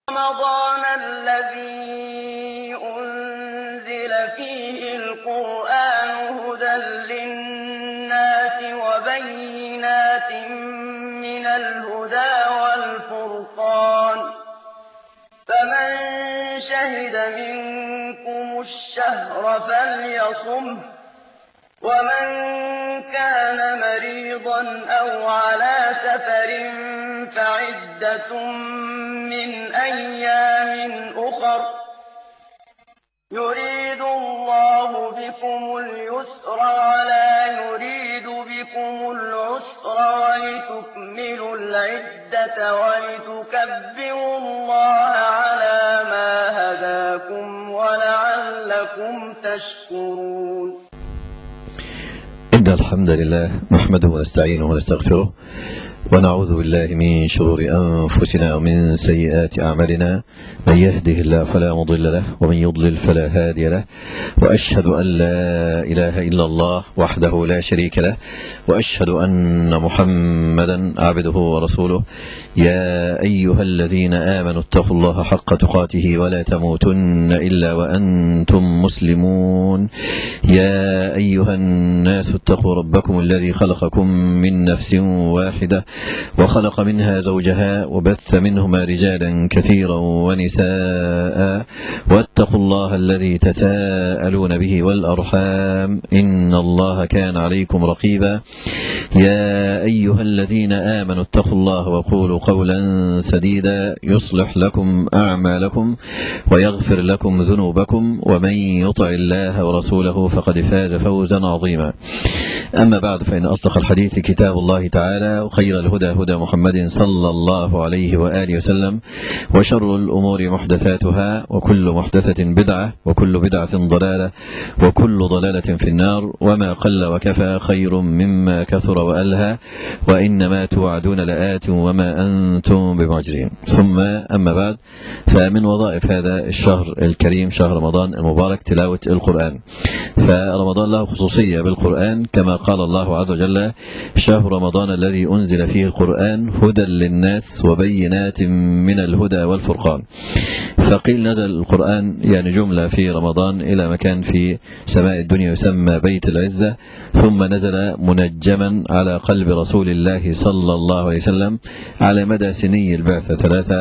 رمضان الذي أنزل فيه القرآن هدى للناس وبينات من الهدى والفرقان، فمن شهد منكم الشهر فليصمه، ومن كان مريضا أو على سفر فعدة من أيام أخر، يريد الله بكم اليسر ولا يريد بكم العسر، ولتكملوا العدة ولتكبروا الله على ما هداكم ولعلكم تشكرون. إن الحمد لله نحمده ونستعينه ونستغفره ونعوذ بالله من شرور أنفسنا ومن سيئات أعمالنا، من يهده الله فلا مضل له ومن يضلل فلا هادي له، وأشهد أن لا إله إلا الله وحده لا شريك له، وأشهد أن محمدا عبده ورسوله. يا أيها الذين آمنوا اتقوا الله حق تقاته ولا تموتن إلا وأنتم مسلمون. يا أيها الناس اتقوا ربكم الذي خلقكم من نفس واحدة وخلق منها زوجها وبث منهما رجالا كثيرا ونساء، واتقوا الله الذي تساءلون به والأرحام إن الله كان عليكم رقيبا. يا أيها الذين آمنوا اتقوا الله وقولوا قولا سديدا يصلح لكم أعمالكم ويغفر لكم ذنوبكم، ومن يطع الله ورسوله فقد فاز فوزا عظيما. أما بعد، فإن أصدق الحديث كتاب الله تعالى، وخير الهدى هدى محمد صلى الله عليه وآله وسلم، وشر الأمور محدثاتها، وكل محدثة بدعة، وكل بدعة ضلالة، وكل ضلالة في النار. وما قل وكفى خير مما كثر وألهى، وإنما توعدون لآت وما أنتم بمعجزين. ثم أما بعد، فمن وظائف هذا الشهر الكريم شهر رمضان المبارك تلاوة القرآن. فرمضان له خصوصية بالقرآن، كما قال الله عز وجل: شهر رمضان الذي أنزل فيه القرآن هدى للناس وبينات من الهدى والفرقان. فقيل نزل القرآن يعني جملة في رمضان إلى مكان في سماء الدنيا يسمى بيت العزة، ثم نزل منجما على قلب رسول الله صلى الله عليه وسلم على مدى سني البعثة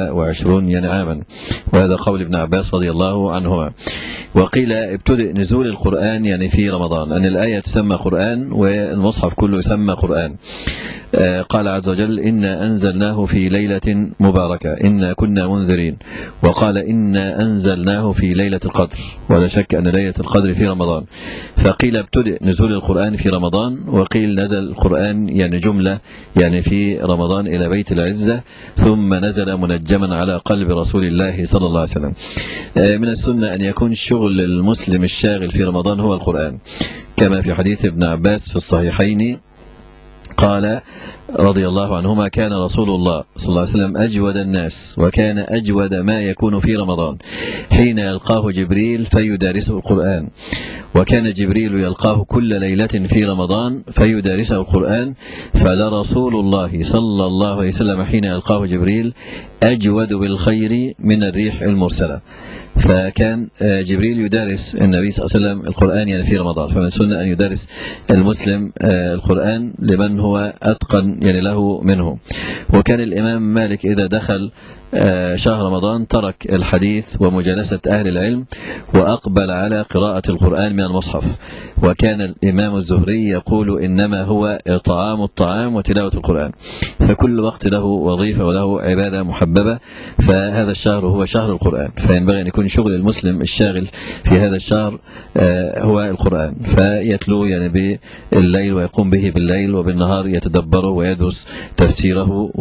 23 يعني عاما، وهذا قول ابن عباس رضي الله عنهما. وقيل ابتدأ نزول القرآن يعني في رمضان، أن الآية تسمى قرآن والمصحف كله يسمى قرآن. قال عز وجل: إنا أنزلناه في ليلة مباركة إنا كنا منذرين. وقال: إنا أنزلناه في ليلة القدر، ولا شك أن ليلة القدر في رمضان. فقيل ابتدأ نزول القرآن في رمضان، وقيل نزل القرآن يعني جملة يعني في رمضان إلى بيت العزة، ثم نزل منجما على قلب رسول الله صلى الله عليه وسلم. من السنة أن يكون شغل المسلم الشاغل في رمضان هو القرآن، كما في حديث ابن عباس في الصحيحين قال رضي الله عنهما: كان رسول الله صلى الله عليه وسلم أجود الناس، وكان أجود ما يكون في رمضان حين يلقاه جبريل فيدارسه القرآن، وكان جبريل يلقاه كل ليلة في رمضان فيدارسه القرآن، فلرسول الله صلى الله عليه وسلم حين يلقاه جبريل أجود بالخير من الريح المرسلة. فكان جبريل يدارس النبي صلى الله عليه وسلم القرآن يعني في رمضان. فمن السنة أن يدارس المسلم القرآن لمن هو أتقن يعني له منه. وكان الإمام مالك إذا دخل شهر رمضان ترك الحديث ومجالسة أهل العلم وأقبل على قراءة القرآن من المصحف. وكان الإمام الزهري يقول: إنما هو إطعام الطعام وتلاوة القرآن. فكل وقت له وظيفة وله عبادة محببة، فهذا الشهر هو شهر القرآن، فينبغي أن يكون شغل المسلم الشاغل في هذا الشهر هو القرآن، فيتلو يعني بالليل ويقوم به بالليل، وبالنهار يتدبره ويدرس تفسيره.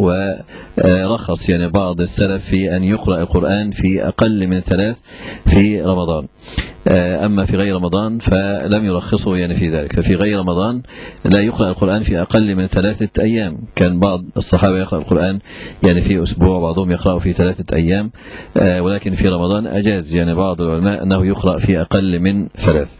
ورخص يعني بعض السلف في أن يقرأ القرآن في أقل من 3 في رمضان، أما في غير رمضان فلم يرخصوا يعني في ذلك. ففي غير رمضان لا يقرأ القرآن في أقل من 3 أيام. كان بعض الصحابة يقرأ القرآن يعني في أسبوع، بعضهم يقرأه في 3 أيام، ولكن في رمضان أجاز يعني بعض العلماء أنه يقرأ في أقل من 3.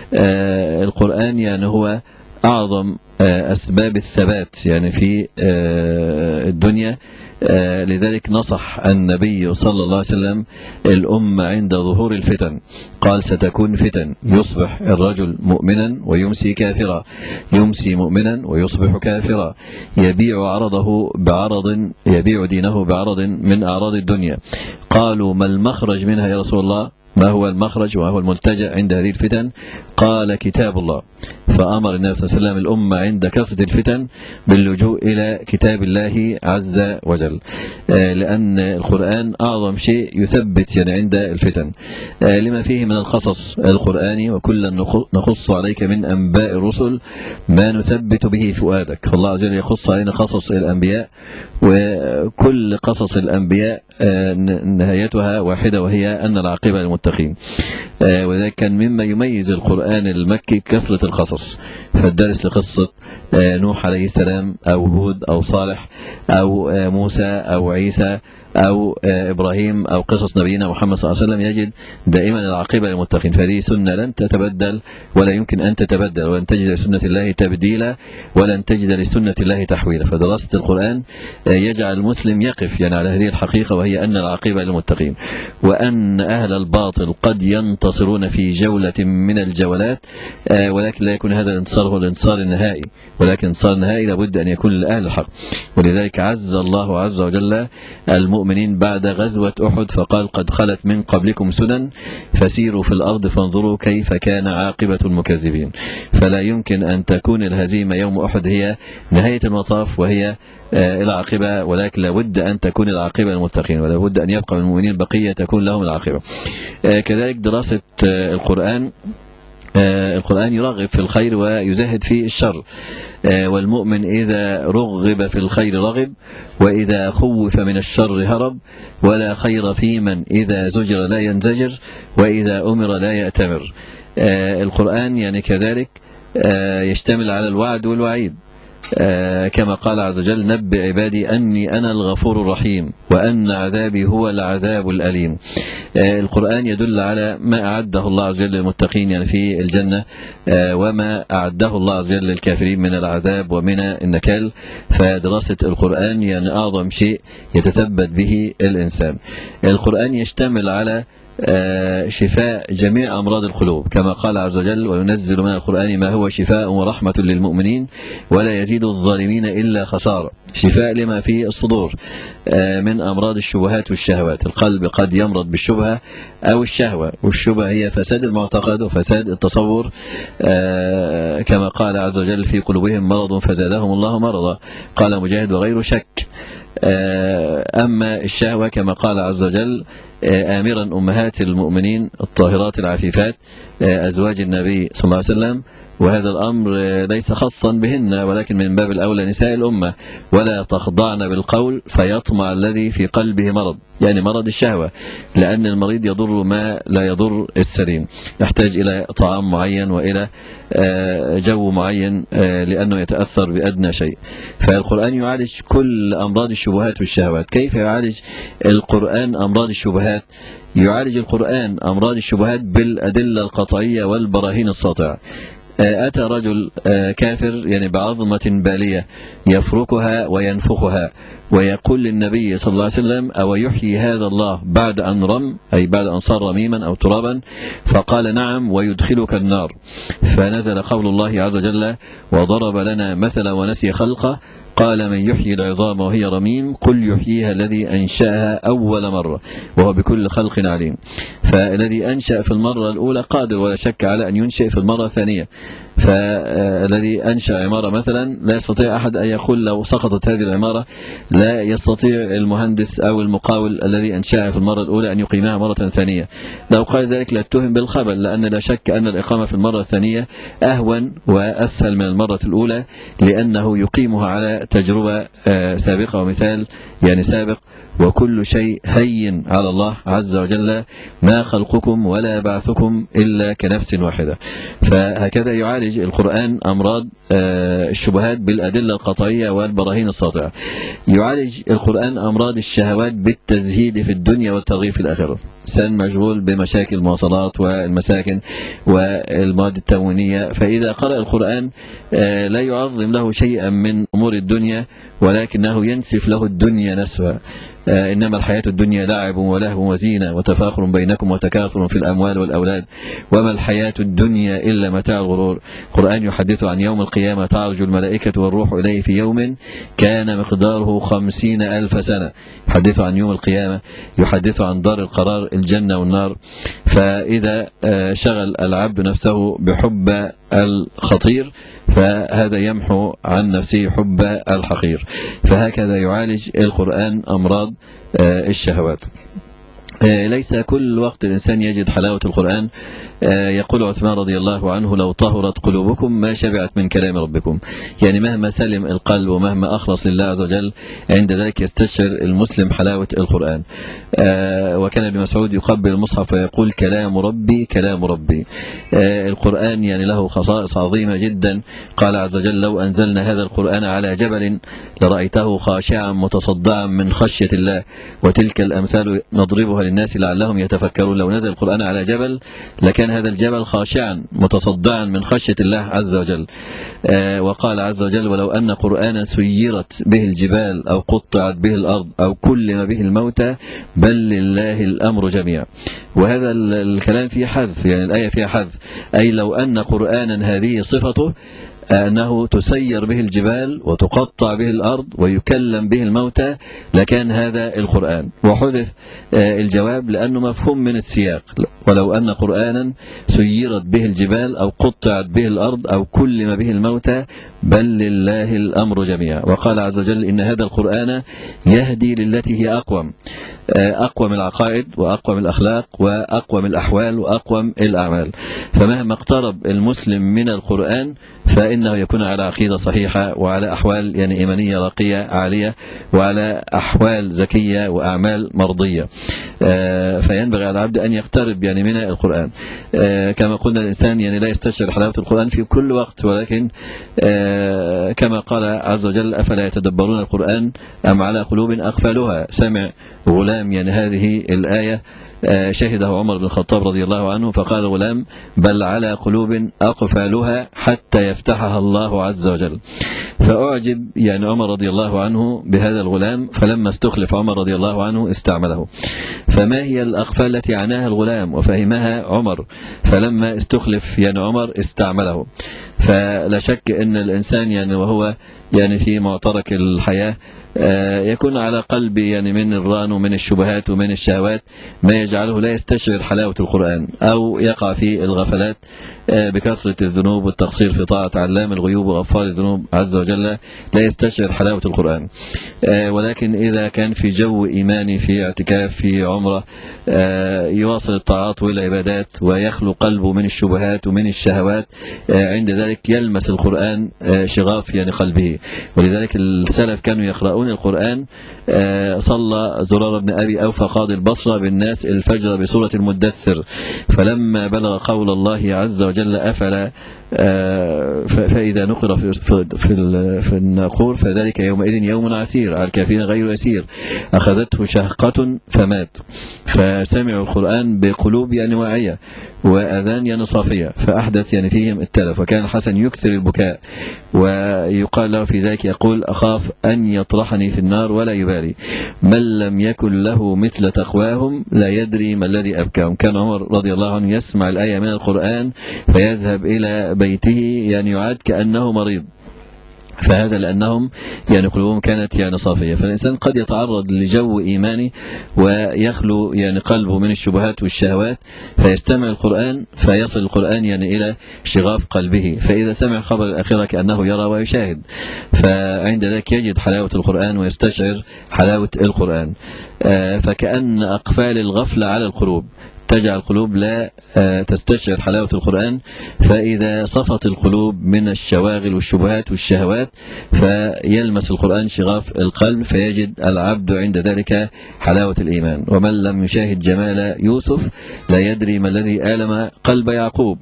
القرآن يعني هو أعظم أسباب الثبات يعني في الدنيا لذلك نصح النبي صلى الله عليه وسلم الأمة عند ظهور الفتن، قال ستكون فتن يصبح الرجل مؤمنا ويمسي كافرا، يمسي مؤمنا ويصبح كافرا، يبيع دينه بعرض من أعراض الدنيا. قالوا ما المخرج منها يا رسول الله؟ ما هو المخرج وما هو الملتجأ عند هذه الفتن؟ قال كتاب الله. فأمر النبي صلى الله عليه وسلم الأمة عند كثرة الفتن باللجوء إلى كتاب الله عز وجل، لأن القرآن أعظم شيء يثبت يعني عند الفتن، لما فيه من القصص القرآني، وكلا نخص عليك من أنباء الرسل ما نثبت به فؤادك. فالله عز وجل يخص علينا قصص الأنبياء، وكل قصص الأنبياء نهايتها واحدة، وهي أن العاقبة للمتقين. وذلك كان مما يميز القرآن المكي كثرة القصص، فالدرس لقصة نوح عليه السلام أو هود أو صالح أو موسى أو عيسى أو إبراهيم أو قصص نبينا محمد صلى الله عليه وسلم يجد دائما العاقبة للمتقين. فهذه سنة لن تتبدل ولا يمكن أن تتبدل، ولن تجد لسنة الله تبديلا ولن تجد لسنة الله تحويلا. فدراسة القرآن يجعل المسلم يقف يعني على هذه الحقيقة، وهي أن العاقبة للمتقين، وأن أهل الباطل قد ينتصرون في جولة من الجولات، ولكن لا يكون هذا الانتصار هو الانتصار النهائي، ولكن الانتصار النهائي لابد أن يكون لأهل الحق. ولذلك عز الله عز وجل المؤمنين بعد غزوة أحد فقال قد خلت من قبلكم سنن فسيروا في الأرض فانظروا كيف كان عاقبة المكذبين. فلا يمكن أن تكون الهزيمة يوم أحد هي نهاية المطاف وهي العاقبة، ولكن لابد أن تكون العاقبة للمتقين، ولابد أن يبقى المؤمنين بقية تكون لهم العاقبة. كذلك دراسة القرآن يرغب في الخير ويزهد في الشر، والمؤمن إذا رغب في الخير رغب، وإذا خوف من الشر هرب، ولا خير في من إذا زجر لا ينزجر، وإذا أمر لا يأتمر. القرآن يعني كذلك يشتمل على الوعد والوعيد، كما قال عز وجل نبئ عبادي أني أنا الغفور الرحيم وأن عذابي هو العذاب الأليم. القرآن يدل على ما أعده الله عز وجل للمتقين يعني في الجنة، وما أعده الله عز وجل للكافرين من العذاب ومن النكال. فدراسة القرآن يعني أعظم شيء يتثبت به الإنسان. القرآن يشتمل على شفاء جميع أمراض القلوب، كما قال عز وجل وينزل من القرآن ما هو شفاء ورحمة للمؤمنين ولا يزيد الظالمين إلا خسارة. شفاء لما في الصدور من أمراض الشبهات والشهوات. القلب قد يمرض بالشبهة أو الشهوة، والشبهة هي فساد المعتقد وفساد التصور، كما قال عز وجل في قلوبهم مرض فزادهم الله مرضا، قال مجاهد وغير شك. أما الشهوة كما قال عز وجل آمرا أمهات المؤمنين الطاهرات العفيفات أزواج النبي صلى الله عليه وسلم، وهذا الأمر ليس خاصا بهن ولكن من باب الأولى نساء الأمة، ولا تخضعن بالقول فيطمع الذي في قلبه مرض، يعني مرض الشهوة، لأن المريض يضر ما لا يضر السليم، يحتاج إلى طعام معين وإلى جو معين لأنه يتأثر بأدنى شيء. فالقرآن يعالج كل أمراض الشبهات والشهوات. كيف يعالج القرآن أمراض الشبهات؟ يعالج القرآن أمراض الشبهات بالأدلة القطعية والبراهين الساطعة. أتى رجل كافر يعني بعظمة بالية يفركها وينفخها ويقول للنبي صلى الله عليه وسلم أو يحيي هذا الله بعد أن رم، أي بعد أن صار رميما أو ترابا؟ فقال نعم ويدخلك النار. فنزل قول الله عز وجل وضرب لنا مثلا ونسي خلقه قال من يحيي العظام وهي رميم قل يحييها الذي أنشأها أول مرة وهو بكل خلق عليم. فالذي أنشأ في المرة الأولى قادر ولا شك على أن ينشئ في المرة الثانية. فالذي أنشأ عمارة مثلا لا يستطيع أحد أن يقول لو سقطت هذه العمارة لا يستطيع المهندس أو المقاول الذي أنشأها في المرة الأولى أن يقيمها مرة ثانية. لو قال ذلك لا اتهم بالخبل، لأن لا شك أن الإقامة في المرة الثانية أهون وأسهل من المرة الأولى، لأنه يقيمها على تجربة سابقة ومثال يعني سابق، وكل شيء هين على الله عز وجل، ما خلقكم ولا بعثكم إلا كنفس واحدة. فهكذا يعالج القرآن أمراض الشبهات بالأدلة القطعية والبراهين الساطعة. يعالج القرآن أمراض الشهوات بالتزهيد في الدنيا والترغيب في الآخرة. إنسان مشغول بمشاكل المواصلات والمساكن والمواد التموينية، فإذا قرأ القرآن لا يعظم له شيئا من أمور الدنيا، ولكنه ينسف له الدنيا نسفا. إنما الحياة الدنيا لعب ولهو وزينة وتفاخر بينكم وتكاثر في الأموال والأولاد وما الحياة الدنيا إلا متاع الغرور. القرآن يحدث عن يوم القيامة تعرج الملائكة والروح إليه في يوم كان مقداره 50,000 سنة. يحدث عن يوم القيامة، يحدث عن دار القرار الجنة والنار. فإذا شغل العبد نفسه بحب الخطير فهذا يمحو عن نفسه حب الحقير. فهكذا يعالج القرآن أمراض الشهوات. ليس كل وقت الإنسان يجد حلاوة القرآن. يقول عثمان رضي الله عنه: لو طهرت قلوبكم ما شبعت من كلام ربكم. يعني مهما سلم القلب ومهما أخلص لله عز وجل، عند ذلك يستشعر المسلم حلاوة القرآن. وكان ابن مسعود يقبل المصحف ويقول: كلام ربي كلام ربي. القرآن يعني له خصائص عظيمة جدا. قال عز وجل: لو أنزلنا هذا القرآن على جبل لرأيته خاشعا متصدعا من خشية الله وتلك الأمثال نضربها للناس لعلهم يتفكرون. لو نزل القرآن على جبل لكان هذا الجبل خاشعا متصدعا من خشية الله عز وجل. وقال عز وجل: ولو أن قرآنا سيرت به الجبال أو قطعت به الأرض أو كلم به الموتى بل لله الأمر جميعا. وهذا الكلام فيه حذف، يعني الآية فيها حذف، أي لو أن قرآنا هذه صفته أنه تسير به الجبال وتقطع به الأرض ويكلم به الموتى لكان هذا القرآن. وحذف الجواب لأنه مفهوم من السياق. ولو أن قرآنا سيرت به الجبال أو قطعت به الأرض أو كلم به الموتى بل لله الأمر جميعا. وقال عز وجل: إن هذا القرآن يهدي للتي هي أقوم. أقوم العقائد وأقوم الأخلاق وأقوم الأحوال وأقوم الأعمال. فمهما اقترب المسلم من القرآن فإنه يكون على عقيدة صحيحة وعلى أحوال يعني إيمانية راقية عالية وعلى أحوال زكية وأعمال مرضية. فينبغي على العبد أن يقترب يعني من القرآن. كما قلنا الإنسان يعني لا يستشعر حلاوة القرآن في كل وقت، ولكن كما قال عز وجل: أفلا يتدبرون القرآن أم على قلوب أقفالها. سمع غلام يعني هذه الآية شهده عمر بن الخطاب رضي الله عنه فقال الغلام: بل على قلوب أقفالها حتى يفتحها الله عز وجل. فأعجب يعني عمر رضي الله عنه بهذا الغلام، فلما استخلف عمر رضي الله عنه استعمله. فما هي الأقفال التي عناها الغلام وفهمها عمر؟ فلما استخلف يعني عمر استعمله. فلا شك أن الإنسان يعني وهو يعني في معترك الحياة يكون على قلبه يعني من الران ومن الشبهات ومن الشهوات ما يجعله لا يستشعر حلاوة القرآن، أو يقع في الغفلات بكثرة الذنوب والتقصير في طاعة علام الغيوب وغفار الذنوب عز وجل لا يستشعر حلاوة القرآن. ولكن إذا كان في جو إيماني في اعتكاف في عمرة يواصل الطاعات والعبادات ويخلو قلبه من الشبهات ومن الشهوات، عند ذلك يلمس القرآن شغاف يعني قلبه. ولذلك السلف كانوا يقرؤون القرآن. صلى زرار بن أبي أوفى قاضي البصرة بالناس الفجر بسورة المدثر، فلما بلغ قول الله عز وجل: أفلا فإذا نقر في الناقور فذلك يومئذ يوم عسير على الكافرين غير يسير أخذته شهقة فمات. فسمعوا القرآن بقلوب يعني واعية وأذان يعني صافية، فأحدث يعني فيهم التلف. وكان الحسن يكثر البكاء ويقال له في ذلك يقول: أخاف أن يطرحني في النار ولا يبالي من لم يكن له مثل تقواهم لا يدري ما الذي أبكاهم. كان عمر رضي الله عنه يسمع الآية من القرآن فيذهب إلى بيته يعني يعاد كأنه مريض. فهذا لأنهم يعني قلوبهم كانت يعني صافية. فالإنسان قد يتعرض لجو إيماني ويخلو يعني قلبه من الشبهات والشهوات فيستمع القرآن فيصل القرآن يعني إلى شغاف قلبه، فإذا سمع خبر الآخرة كأنه يرى ويشاهد، فعند ذلك يجد حلاوة القرآن ويستشعر حلاوة القرآن. فكأن أقفال الغفلة على القلوب تجعل القلوب لا تستشعر حلاوة القرآن. فإذا صفت القلوب من الشواغل والشبهات والشهوات فيلمس القرآن شغاف القلب، فيجد العبد عند ذلك حلاوة الإيمان. ومن لم يشاهد جمال يوسف لا يدري ما الذي آلم قلب يعقوب،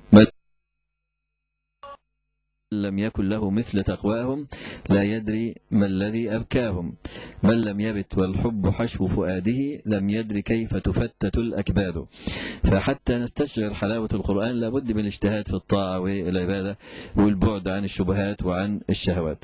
لم يكن له مثل تقواهم لا يدري ما الذي أبكاهم. من لم يبت والحب حشو فؤاده لم يدري كيف تفتت الأكباد. فحتى نستشعر حلاوة القرآن لابد من الاجتهاد في الطاعة والعبادة والبعد عن الشبهات وعن الشهوات.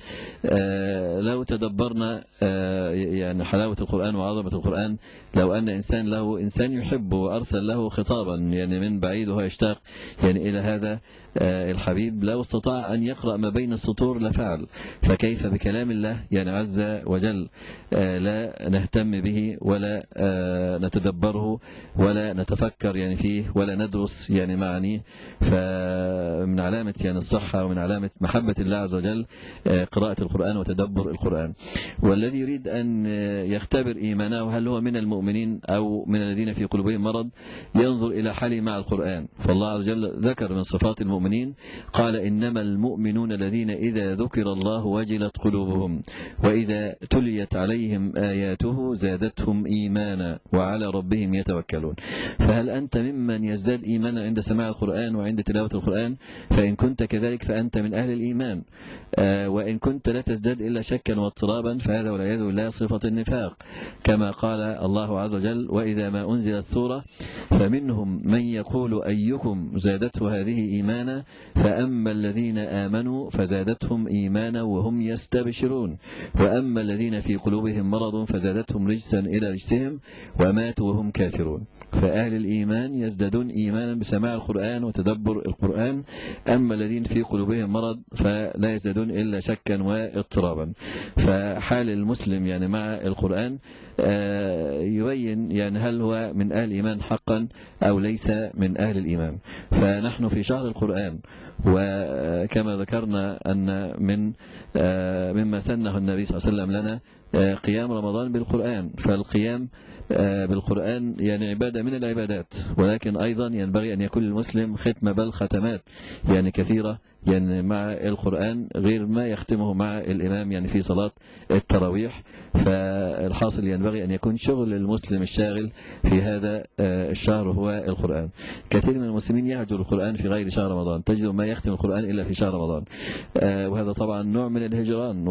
لو تدبرنا يعني حلاوة القرآن وعظمة القرآن، لو أن إنسان له إنسان يحبه وأرسل له خطابا يعني من بعيد وهو يشتاق يعني إلى هذا الحبيب، لو استطاع أن يقرأ ما بين السطور لفعل، فكيف بكلام الله يعني عز وجل لا نهتم به ولا نتدبره ولا نتفكر يعني فيه ولا ندرس يعني معانيه. فمن علامة يعني الصحة ومن علامة محبة الله عز وجل قراءة القرآن وتدبر القرآن. والذي يريد أن يختبر إيمانه هل هو من المؤمنين أو من الذين في قلوبهم مرض ينظر إلى حاله مع القرآن. فالله عز وجل ذكر من صفات المؤمنين قال إنما المؤمنون الذين إذا ذكر الله وجلت قلوبهم وإذا تليت عليهم آياته زادتهم إيمانا وعلى ربهم يتوكلون. فهل أنت ممن يزداد إيمانا عند سماع القرآن وعند تلاوة القرآن؟ فإن كنت كذلك فأنت من أهل الإيمان. وإن كنت لا تزداد إلا شكا واضطرابا فهذا والعياذ بالله صفة النفاق، كما قال الله عز وجل وإذا ما أنزلت سورة فمنهم من يقول أيكم زادته هذه إيمانا فأما الذين آمنوا فزادتهم إيمانا وهم يستبشرون وأما الذين في قلوبهم مرض فزادتهم رجسا إلى رجسهم وماتوا وهم كافرون. فأهل الإيمان يزدادون إيمانا بسماع القرآن وتدبر القرآن، أما الذين في قلوبهم مرض فلا يزدادون إلا شكا واضطرابا. فحال المسلم يعني مع القرآن يبين يعني هل هو من أهل الإيمان حقا أو ليس من أهل الإيمان. فنحن في شهر القرآن، وكما ذكرنا أن مما سنه النبي صلى الله عليه وسلم لنا قيام رمضان بالقرآن. فالقيام بالقرآن يعني عبادة من العبادات، ولكن أيضا ينبغي أن يكون المسلم ختم بل ختمات يعني كثيرة يعني مع القرآن غير ما يختمه مع الإمام يعني في صلاة التراويح. فالحاصل ينبغي أن يكون شغل المسلم الشاغل في هذا الشهر هو القرآن. كثير من المسلمين يهجر القرآن في غير شهر رمضان، تجد ما يختم القرآن إلا في شهر رمضان، وهذا طبعا نوع من الهجران.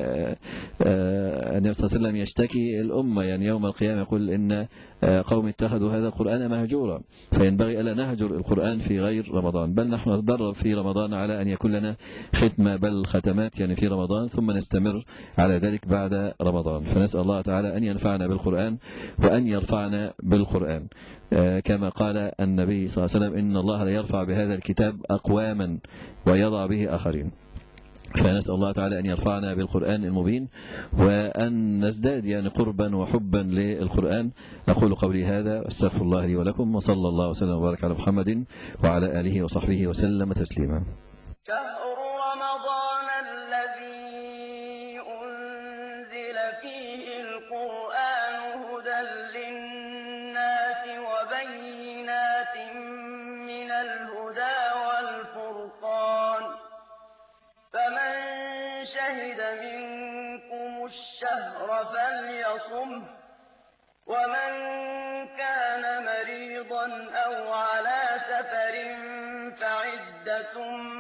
والنبي صلى الله عليه وسلم يشتكي الأمة يعني يوم القيامة يقول إن قوم اتخذوا هذا القرآن مهجورا. فينبغي ألا نهجر القرآن في غير رمضان، بل نحن نتدرب في رمضان على أن يكون لنا ختمة بل ختمات يعني في رمضان، ثم نستمر على ذلك بعد رمضان. فنسأل الله تعالى أن ينفعنا بالقرآن وأن يرفعنا بالقرآن، كما قال النبي صلى الله عليه وسلم إن الله لا يرفع بهذا الكتاب أقواما ويضع به آخرين. فنسأل الله تعالى أن يرفعنا بالقرآن المبين وأن نزداد يعني قربا وحبا للقرآن. أقول قولي هذا أستغفر الله لي ولكم، وصلى الله وسلم وبارك على محمد وعلى آله وصحبه وسلم تسليما. شهر رمضان الذي أنزل فيه القرآن هدى للناس وبينات من الهدى والفرقان، فمن شهد منكم الشهر فليصمه، ومن كان مريضا أو على سفر فعدة